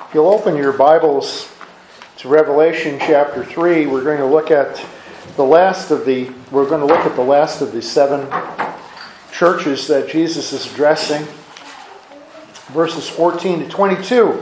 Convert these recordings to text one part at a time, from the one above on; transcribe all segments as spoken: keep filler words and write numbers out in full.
If you'll open your Bibles to Revelation chapter three, we're going to look at the last of the we're going to look at the last of the seven churches that Jesus is addressing, verses fourteen to twenty-two.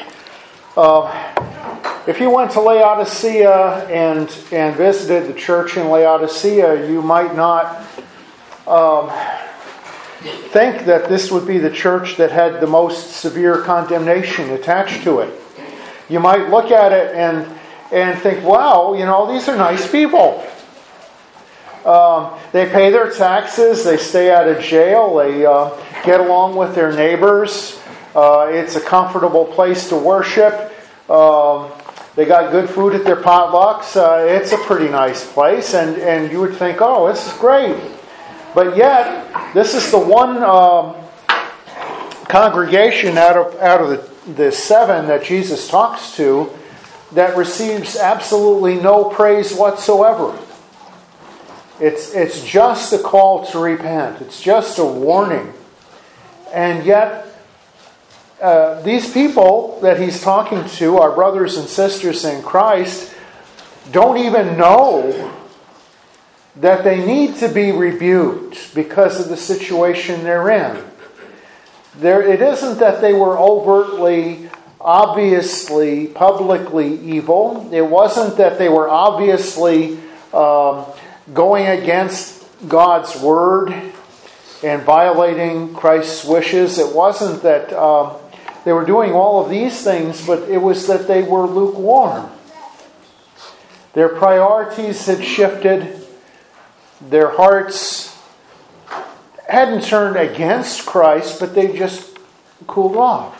Uh, if you went to Laodicea and and visited the church in Laodicea, you might not um, think that this would be the church that had the most severe condemnation attached to it. You might look at it and and think, wow, you know, these are nice people. Um, they pay their taxes, they stay out of jail, they uh, get along with their neighbors. Uh, it's a comfortable place to worship. Um, they got good food at their potlucks. Uh, it's a pretty nice place, and, and you would think, oh, this is great. But yet, this is the one um, congregation out of out of the, the seven that Jesus talks to that receives absolutely no praise whatsoever. It's it's just a call to repent. It's just a warning. And yet, uh, these people that he's talking to, our brothers and sisters in Christ, don't even know that they need to be rebuked because of the situation they're in. There, it isn't that they were overtly, obviously, publicly evil. It wasn't that they were obviously um, going against God's word and violating Christ's wishes. It wasn't that um, they were doing all of these things, but it was that they were lukewarm. Their priorities had shifted. Their hearts hadn't turned against Christ, but they just cooled off.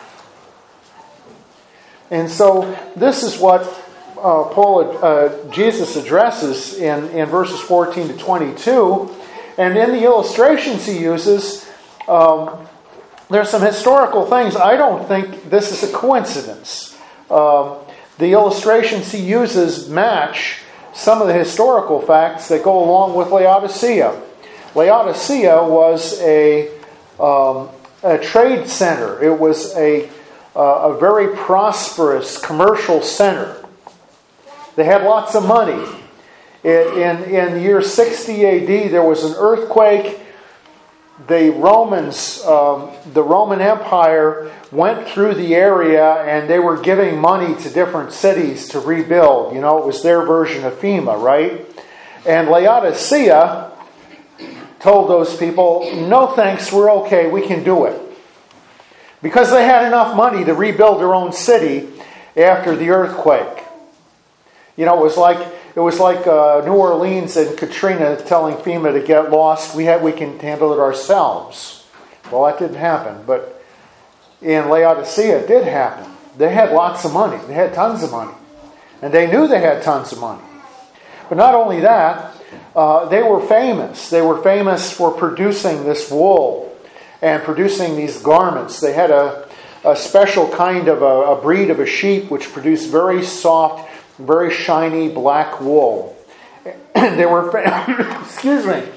And so this is what uh, Paul, uh, Jesus addresses in, in verses fourteen to twenty-two. And in the illustrations he uses, um, there's some historical things. I don't think this is a coincidence. Um, the illustrations he uses match some of the historical facts that go along with Laodicea. Laodicea was a um, a trade center. It was a uh, a very prosperous commercial center. They had lots of money. In in, in the year sixty A D, there was an earthquake. The Romans, um, the Roman Empire, went through the area and they were giving money to different cities to rebuild. You know, it was their version of FEMA, right? And Laodicea told those people, no thanks, we're okay, we can do it. Because they had enough money to rebuild their own city after the earthquake. You know, it was like it was like uh, New Orleans and Katrina telling FEMA to get lost. We had we can handle it ourselves. Well, that didn't happen, but in Laodicea it did happen. They had lots of money. They had tons of money, and they knew they had tons of money. But not only that, uh, they were famous. They were famous for producing this wool and producing these garments. They had a a special kind of a, a breed of a sheep which produced very soft, very shiny black wool. They were, fa- excuse me,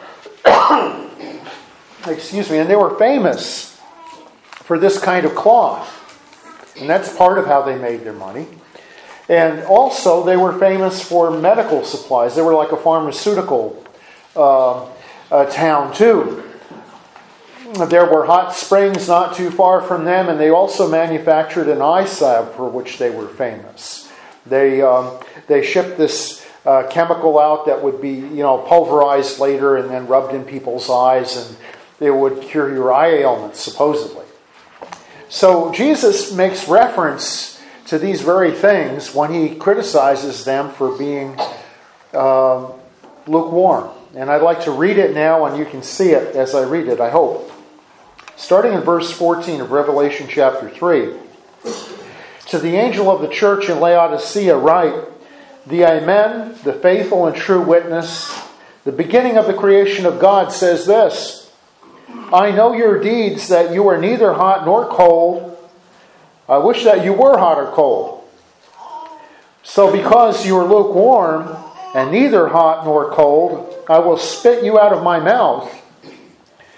excuse me, and they were famous for this kind of cloth, and that's part of how they made their money. And also, they were famous for medical supplies. They were like a pharmaceutical uh, uh, town too. There were hot springs not too far from them, and they also manufactured an eye salve for which they were famous. They um, they shipped this uh, chemical out that would be, you know, pulverized later and then rubbed in people's eyes, and it would cure your eye ailments, supposedly. So Jesus makes reference to these very things when he criticizes them for being uh, lukewarm. And I'd like to read it now, and you can see it as I read it, I hope. Starting in verse fourteen of Revelation chapter three. To the angel of the church in Laodicea write, the Amen, the faithful and true witness, the beginning of the creation of God, says this, I know your deeds, that you are neither hot nor cold. I wish that you were hot or cold. So because you are lukewarm and neither hot nor cold, I will spit you out of my mouth.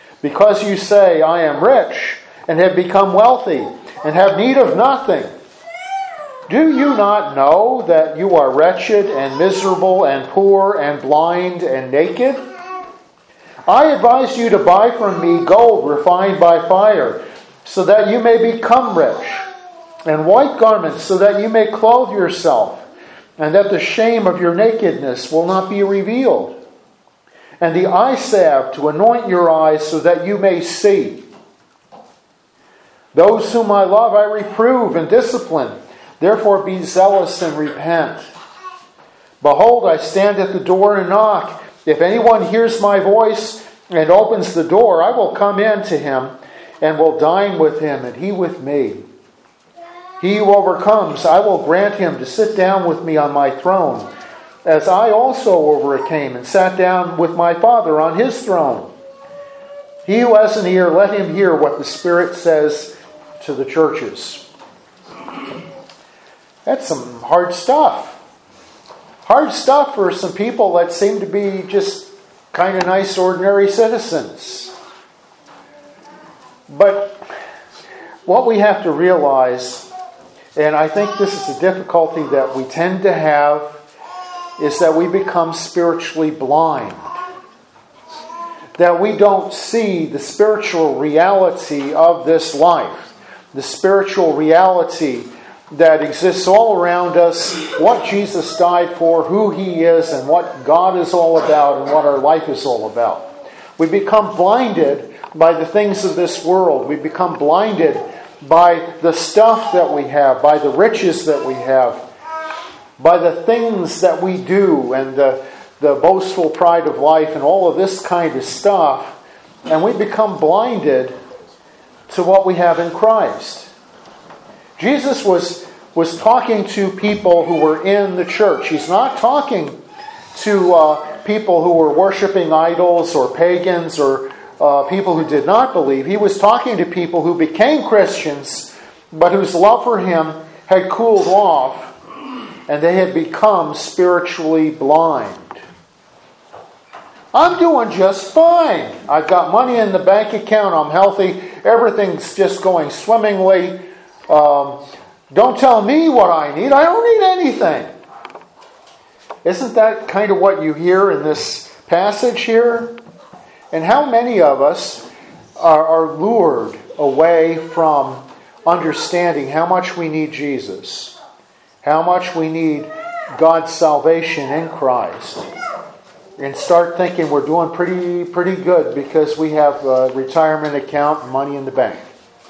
Because you say, I am rich and have become wealthy and have need of nothing, Do you not know that you are wretched and miserable and poor and blind and naked? I advise you to buy from me gold refined by fire, so that you may become rich, and white garments, so that you may clothe yourself, and that the shame of your nakedness will not be revealed, and the eye salve to anoint your eyes, so that you may see. Those whom I love I reprove and discipline. Therefore be zealous and repent. Behold, I stand at the door and knock. If anyone hears my voice and opens the door, I will come in to him and will dine with him, and he with me. He who overcomes, I will grant him to sit down with me on my throne, as I also overcame and sat down with my Father on his throne. He who has an ear, let him hear what the Spirit says to the churches. That's some hard stuff. Hard stuff for some people that seem to be just kind of nice, ordinary citizens. But what we have to realize, and I think this is a difficulty that we tend to have, is that we become spiritually blind. That we don't see the spiritual reality of this life. The spiritual reality that exists all around us, what Jesus died for, who He is, and what God is all about, and what our life is all about. We become blinded by the things of this world. We become blinded by the stuff that we have, by the riches that we have, by the things that we do, and the, the boastful pride of life, and all of this kind of stuff. And we become blinded to what we have in Christ. Jesus was, was talking to people who were in the church. He's not talking to uh, people who were worshiping idols or pagans or uh, people who did not believe. He was talking to people who became Christians, but whose love for Him had cooled off, and they had become spiritually blind. I'm doing just fine. I've got money in the bank account. I'm healthy. Everything's just going swimmingly. Um, don't tell me what I need. I don't need anything. Isn't that kind of what you hear in this passage here? And how many of us are, are lured away from understanding how much we need Jesus, how much we need God's salvation in Christ, and start thinking we're doing pretty pretty good because we have a retirement account and money in the bank.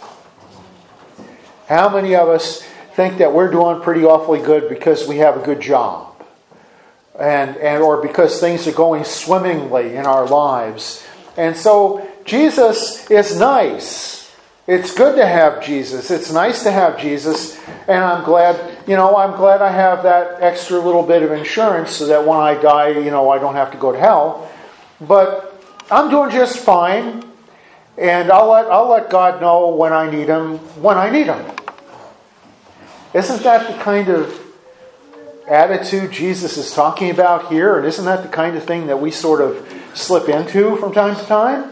How many of us think that we're doing pretty awfully good because we have a good job, and and or because things are going swimmingly in our lives? And so Jesus is nice. It's good to have Jesus. It's nice to have Jesus, and I'm glad, you know, I'm glad I have that extra little bit of insurance so that when I die, you know, I don't have to go to hell. But I'm doing just fine, and I'll let I'll let God know when I need Him, when I need Him. Isn't that the kind of attitude Jesus is talking about here? And isn't that the kind of thing that we sort of slip into from time to time?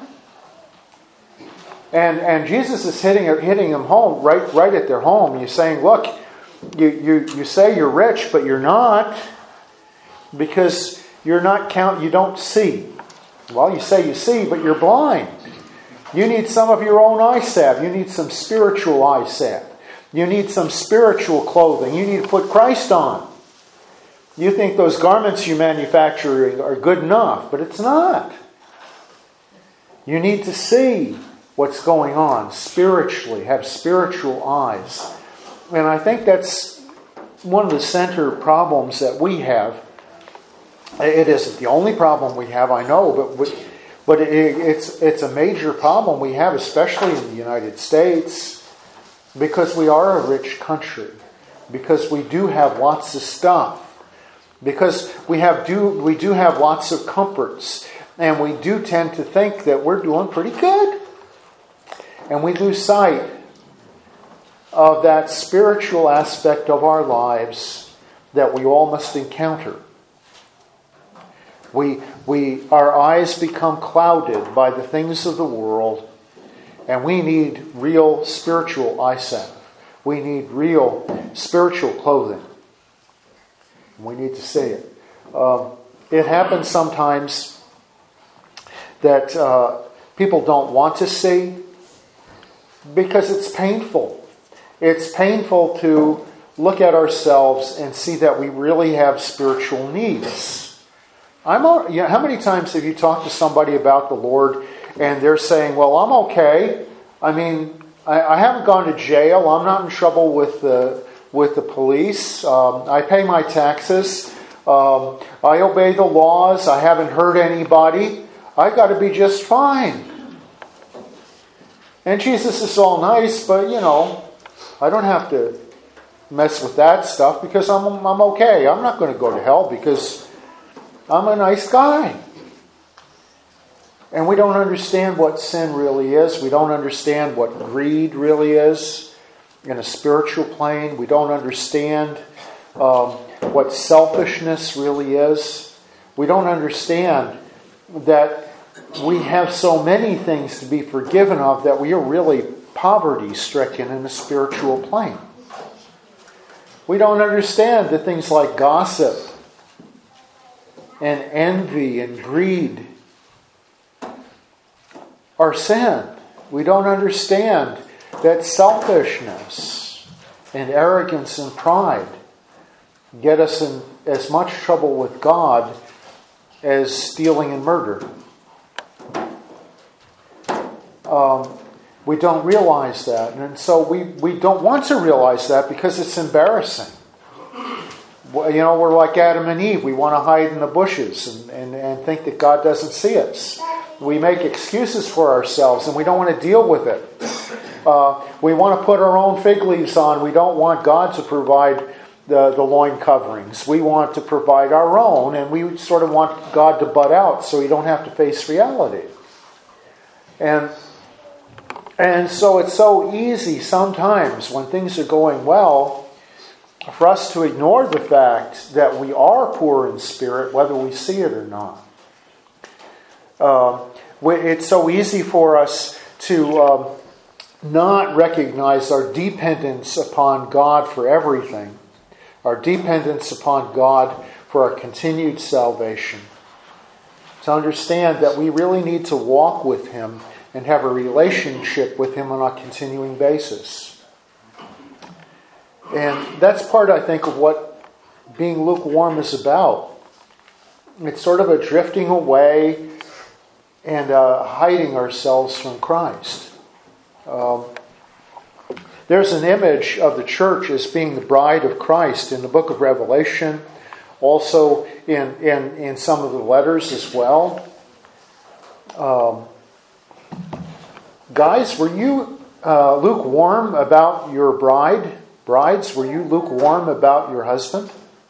And and Jesus is hitting hitting them home right right at their home. You're saying, look, you, you, you say you're rich, but you're not, because you're not count. You don't see. Well, you say you see, but you're blind. You need some of your own eye salve. You need some spiritual eye salve. You need some spiritual clothing. You need to put Christ on. You think those garments you manufacture are good enough, but it's not. You need to see what's going on spiritually, have spiritual eyes. And I think that's one of the center problems that we have. It isn't the only problem we have, I know, but but it, it's it's a major problem we have, especially in the United States, because we are a rich country, because we do have lots of stuff, because we have do we do have lots of comforts, and we do tend to think that we're doing pretty good. And we lose sight of that spiritual aspect of our lives that we all must encounter. We, we, our eyes become clouded by the things of the world, and we need real spiritual eye salve. We need real spiritual clothing. We need to see it. Um, it happens sometimes that uh, people don't want to see because it's painful. It's painful to look at ourselves and see that we really have spiritual needs. I'm, you know, how many times have you talked to somebody about the Lord and they're saying, well, I'm okay. I mean, I, I haven't gone to jail. I'm not in trouble with the, with the police. Um, I pay my taxes. Um, I obey the laws. I haven't hurt anybody. I got to be just fine. And Jesus is all nice, but, you know, I don't have to mess with that stuff because I'm I'm okay. I'm not going to go to hell because I'm a nice guy. And we don't understand what sin really is. We don't understand what greed really is in a spiritual plane. We don't understand um, what selfishness really is. We don't understand that we have so many things to be forgiven of that we are really poverty-stricken in a spiritual plane. We don't understand that things like gossip and envy and greed are sin. We don't understand that selfishness and arrogance and pride get us in as much trouble with God as stealing and murder. Um, we don't realize that. And so we, we don't want to realize that because it's embarrassing. You know, we're like Adam and Eve. We want to hide in the bushes and, and, and think that God doesn't see us. We make excuses for ourselves and we don't want to deal with it. Uh, we want to put our own fig leaves on. We don't want God to provide the, the loin coverings. We want to provide our own, and we sort of want God to butt out so we don't have to face reality. And And so it's so easy sometimes when things are going well for us to ignore the fact that we are poor in spirit, whether we see it or not. Uh, it's so easy for us to uh, not recognize our dependence upon God for everything, our dependence upon God for our continued salvation. To understand that we really need to walk with Him and have a relationship with Him on a continuing basis. And that's part, I think, of what being lukewarm is about. It's sort of a drifting away and uh, hiding ourselves from Christ. Um, there's an image of the church as being the bride of Christ in the book of Revelation, also in, in, in some of the letters as well. Um, Guys, were you uh, lukewarm about your bride? Brides, were you lukewarm about your husband?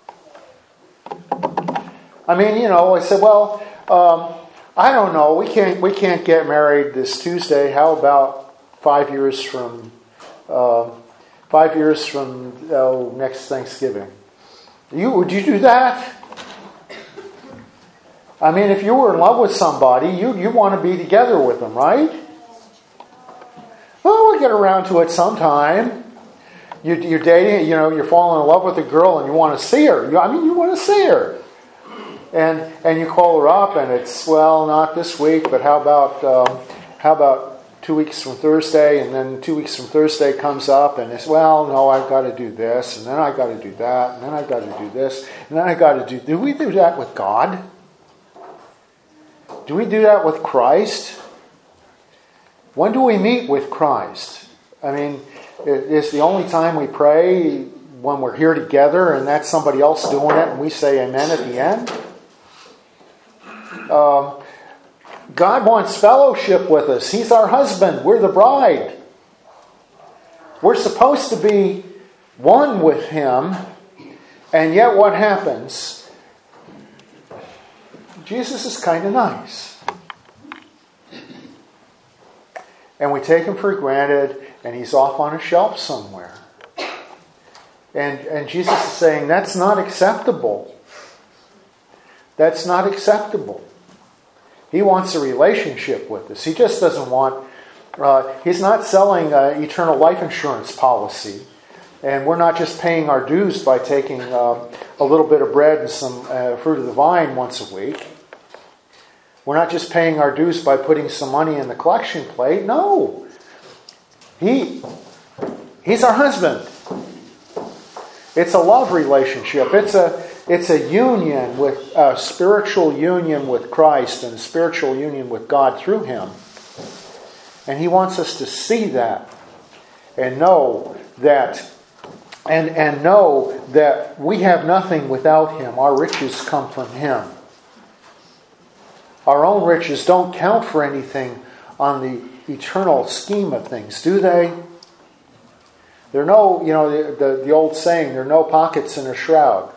I mean, you know, I said, well, um, I don't know. We can't we can't get married this Tuesday. How about five years from uh, five years from oh, next Thanksgiving? You would you do that? I mean, if you were in love with somebody, you you want to be together with them, right? Well, we'll get around to it sometime. You, you're dating, you know, you're falling in love with a girl and you want to see her. You, I mean, you want to see her. And and you call her up and it's, well, not this week, but how about um, how about two weeks from Thursday? And then two weeks from Thursday comes up and it's, well, no, I've got to do this, and then I've got to do that, and then I've got to do this, and then I've got to do... Do we do that with God? Do we do that with Christ? When do we meet with Christ? I mean, it's the only time we pray when we're here together and that's somebody else doing it and we say amen at the end? Um, God wants fellowship with us. He's our husband. We're the bride. We're supposed to be one with Him, and yet what happens? Jesus is kind of nice. And we take Him for granted, and He's off on a shelf somewhere. And, and Jesus is saying, that's not acceptable. That's not acceptable. He wants a relationship with us. He just doesn't want... Uh, he's not selling an eternal life insurance policy. And we're not just paying our dues by taking uh, a little bit of bread and some uh, fruit of the vine once a week. We're not just paying our dues by putting some money in the collection plate. No. He, he's our husband. It's a love relationship. It's a, it's a union with, a spiritual union with Christ and a spiritual union with God through Him. And He wants us to see that and know that And, and know that we have nothing without Him. Our riches come from Him. Our own riches don't count for anything on the eternal scheme of things, do they? There are no, you know, the, the, the old saying, there are no pockets in a shroud.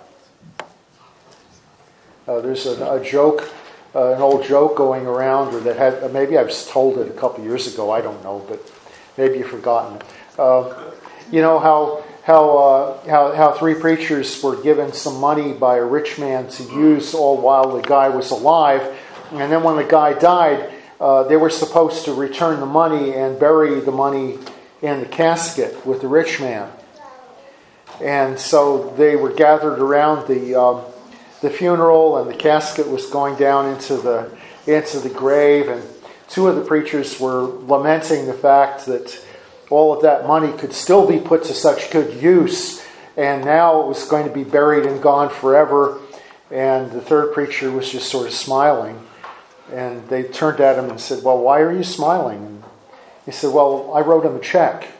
Uh, there's a, a joke, uh, an old joke going around, or that had, maybe I've told it a couple years ago, I don't know, but maybe you've forgotten it. Uh, you know how... How, uh, how how three preachers were given some money by a rich man to use all while the guy was alive. And then when the guy died, uh, they were supposed to return the money and bury the money in the casket with the rich man. And so they were gathered around the um, the funeral, and the casket was going down into the into the grave. And two of the preachers were lamenting the fact that all of that money could still be put to such good use, and now it was going to be buried and gone forever. And the third preacher was just sort of smiling. And they turned at him and said, "Well, why are you smiling?" And he said, "Well, I wrote him a check."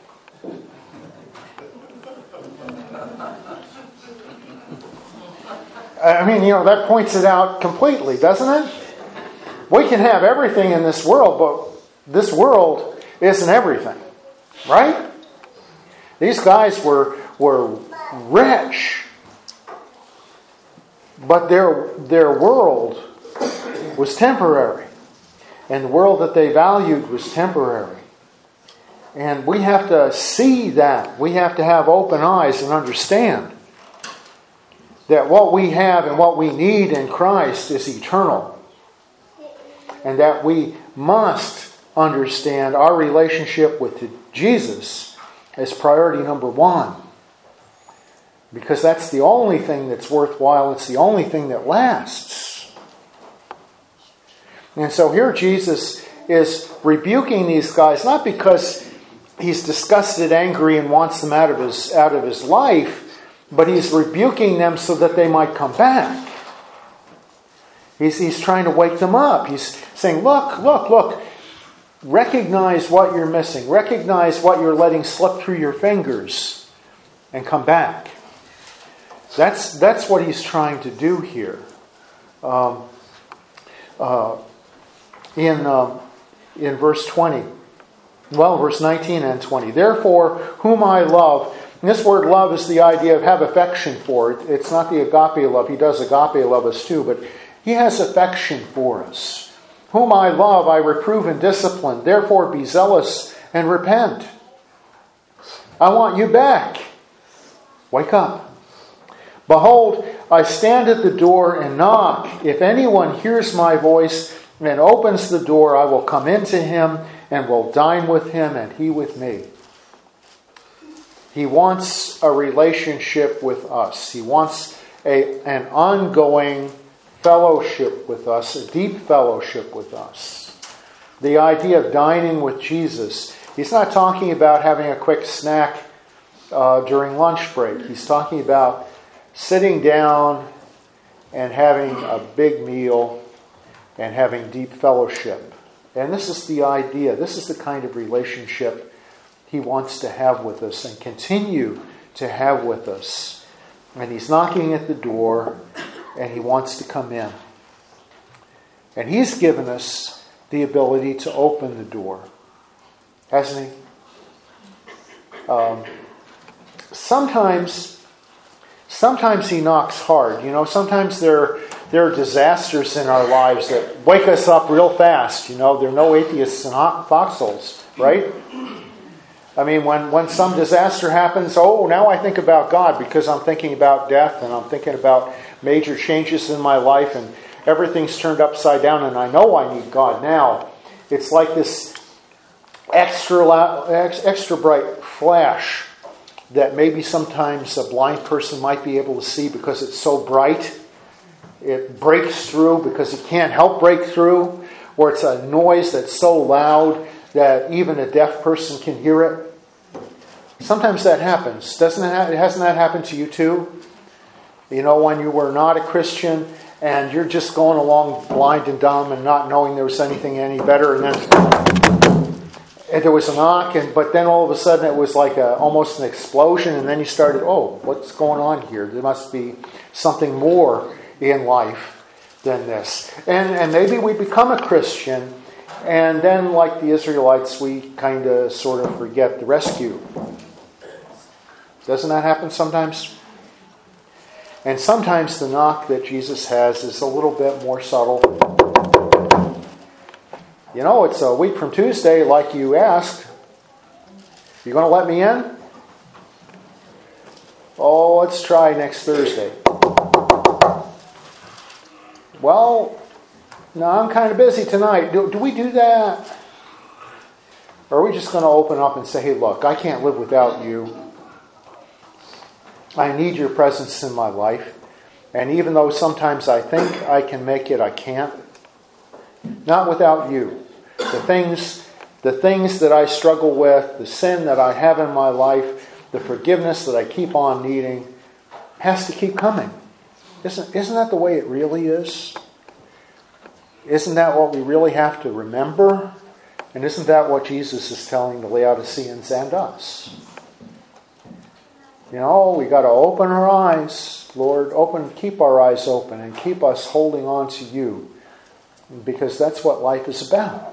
I mean, you know, that points it out completely, doesn't it? We can have everything in this world, but this world isn't everything. Right? These guys were were rich, but their their world was temporary, and the world that they valued was temporary. And we have to see that. We have to have open eyes and understand that what we have and what we need in Christ is eternal, and that we must understand our relationship with Jesus as priority number one. Because that's the only thing that's worthwhile. It's the only thing that lasts. And so here Jesus is rebuking these guys, not because He's disgusted, angry, and wants them out of his, out of his life, but He's rebuking them so that they might come back. He's, he's trying to wake them up. He's saying, look, look, look. Recognize what you're missing. Recognize what you're letting slip through your fingers and come back. That's that's what He's trying to do here. Um, uh, in um, in verse twenty, well, verse nineteen and twenty. Therefore, whom I love. And this word love is the idea of have affection for. It's not the agape love. He does agape love us too, but He has affection for us. Whom I love, I reprove and discipline. Therefore be zealous and repent. I want you back. Wake up. Behold, I stand at the door and knock. If anyone hears my voice and opens the door, I will come into him and will dine with him and he with me. He wants a relationship with us. He wants a, an ongoing fellowship with us, a deep fellowship with us. The idea of dining with Jesus. He's not talking about having a quick snack uh, during lunch break. He's talking about sitting down and having a big meal and having deep fellowship. And this is the idea. This is the kind of relationship He wants to have with us and continue to have with us. And He's knocking at the door, and He wants to come in. And He's given us the ability to open the door. Hasn't He? Um, sometimes, sometimes He knocks hard. You know, sometimes there, there are disasters in our lives that wake us up real fast. You know, there are no atheists in foxholes, right? I mean, when, when some disaster happens, oh, now I think about God because I'm thinking about death and I'm thinking about major changes in my life and everything's turned upside down and I know I need God now. It's like this extra extra bright flash that maybe sometimes a blind person might be able to see because it's so bright. It breaks through because it can't help break through. Or it's a noise that's so loud that even a deaf person can hear it. Sometimes that happens. Doesn't it? Ha- hasn't that happened to you too? You know, when you were not a Christian and you're just going along blind and dumb and not knowing there was anything any better, and then and there was a knock, and but then all of a sudden it was like a, almost an explosion, and then you started, oh, what's going on here? There must be something more in life than this. And and maybe we become a Christian, and then like the Israelites, we kind of sort of forget the rescue. Doesn't that happen sometimes? And sometimes the knock that Jesus has is a little bit more subtle. You know, it's a week from Tuesday, like you asked. You going to let me in? Oh, let's try next Thursday. Well, no, I'm kind of busy tonight. Do, do we do that? Or are we just going to open up and say, hey, look, I can't live without you. I need your presence in my life. And even though sometimes I think I can make it, I can't. Not without you. The things, the things that I struggle with, the sin that I have in my life, the forgiveness that I keep on needing, has to keep coming. Isn't, isn't that the way it really is? Isn't that what we really have to remember? And isn't that what Jesus is telling the Laodiceans and us? You know, we got to open our eyes, Lord. Open, keep our eyes open, and keep us holding on to you, because that's what life is about.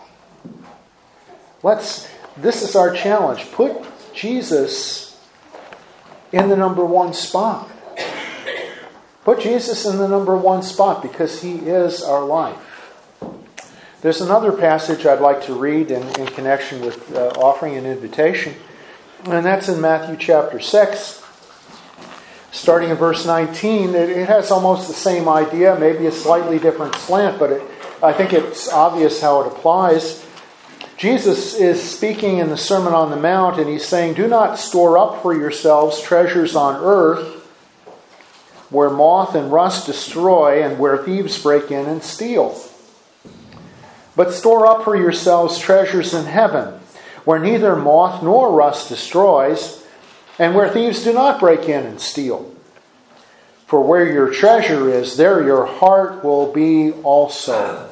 Let's. This is our challenge. Put Jesus in the number one spot. Put Jesus in the number one spot, because He is our life. There's another passage I'd like to read in, in connection with uh, offering an invitation. And that's in Matthew chapter six, starting in verse nineteen. It, it has almost the same idea, maybe a slightly different slant, but it, I think it's obvious how it applies. Jesus is speaking in the Sermon on the Mount, and He's saying, do not store up for yourselves treasures on earth, where moth and rust destroy, and where thieves break in and steal. But store up for yourselves treasures in heaven, where neither moth nor rust destroys, and where thieves do not break in and steal. For where your treasure is, there your heart will be also.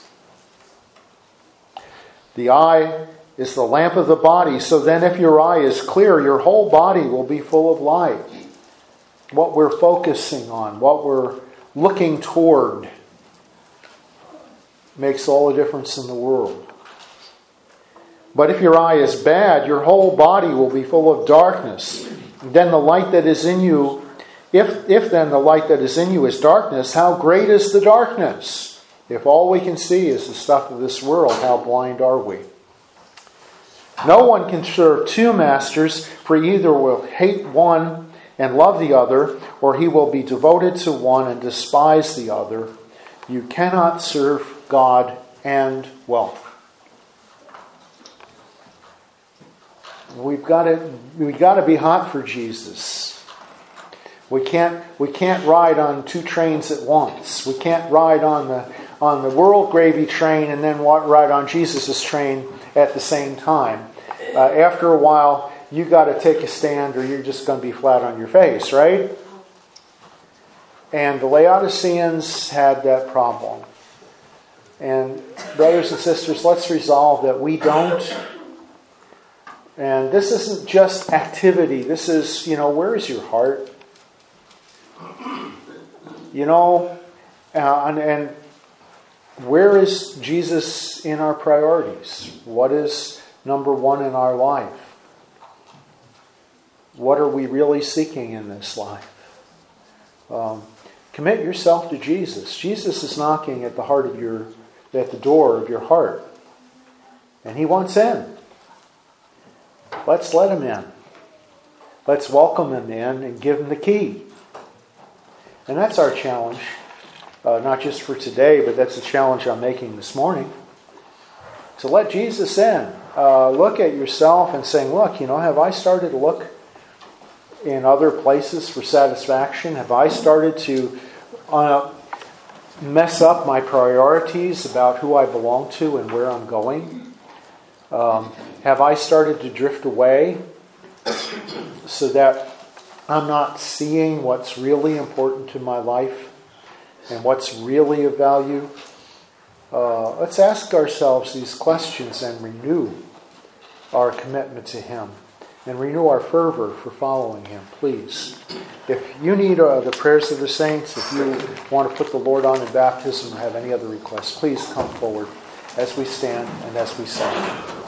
The eye is the lamp of the body, so then if your eye is clear, your whole body will be full of light. What we're focusing on, what we're looking toward, makes all the difference in the world. But if your eye is bad, your whole body will be full of darkness. Then the light that is in you, if, if then the light that is in you is darkness, how great is the darkness? If all we can see is the stuff of this world, how blind are we? No one can serve two masters, for either will hate one and love the other, or he will be devoted to one and despise the other. You cannot serve God and wealth. We've got to we've got to be hot for Jesus. We can't we can't ride on two trains at once. We can't ride on the on the world gravy train and then ride on Jesus' train at the same time. Uh, after a while, you got to take a stand, or you're just going to be flat on your face, right? And the Laodiceans had that problem. And brothers and sisters, let's resolve that we don't. And this isn't just activity. This is, you know, where is your heart? You know, uh, and, and where is Jesus in our priorities? What is number one in our life? What are we really seeking in this life? Um, commit yourself to Jesus. Jesus is knocking at the heart of your, at the door of your heart, and He wants in. Let's let Him in. Let's welcome Him in and give Him the key. And that's our challenge, uh, not just for today, but that's the challenge I'm making this morning. To let Jesus in. Uh, look at yourself and saying, look, you know, have I started to look in other places for satisfaction? Have I started to uh, mess up my priorities about who I belong to and where I'm going? Um, have I started to drift away so that I'm not seeing what's really important to my life and what's really of value? Uh, let's ask ourselves these questions and renew our commitment to Him and renew our fervor for following Him, please. If you need uh, the prayers of the saints, if you want to put the Lord on in baptism or have any other requests, please come forward as we stand and as we sing.